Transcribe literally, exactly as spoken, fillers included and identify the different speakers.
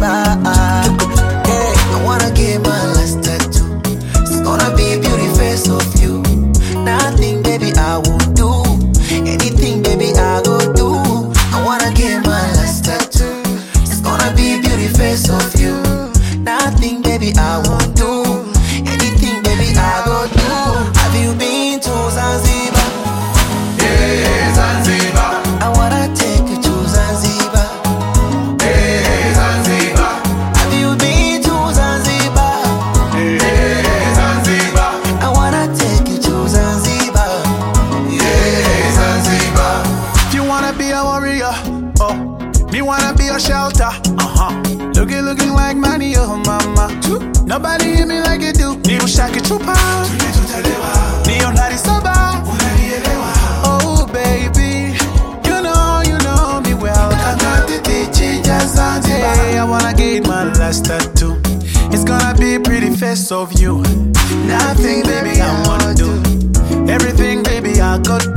Speaker 1: Zanzibar. Hey, I wanna get my last tattoo. It's gonna be a beauty face of you. Nothing, baby, I won't do. Anything, baby, I go do. I wanna get my last tattoo. It's gonna be a beauty face of you. Nothing, baby, I won't do. Anything, baby, I go do. Have you been to Zanzibar?
Speaker 2: Yeah, Zanzibar.
Speaker 1: I wanna take you to Zanzibar.
Speaker 2: Yeah, Zanzibar.
Speaker 1: Have you been to Zanzibar?
Speaker 2: Yeah, Zanzibar.
Speaker 1: I wanna take you to Zanzibar.
Speaker 2: Yeah, Zanzibar.
Speaker 3: If you wanna be a warrior, oh, me wanna be a shelter. Uh-huh. Looking, looking like money, oh mama. Nobody hit me like you do. Ni ushaki chupa, ni onari soba. Oh baby, you know, you know me well. Hey, I wanna get my last tattoo. It's gonna be a pretty face of you. Nothing, baby, I wanna do. Everything, baby, I could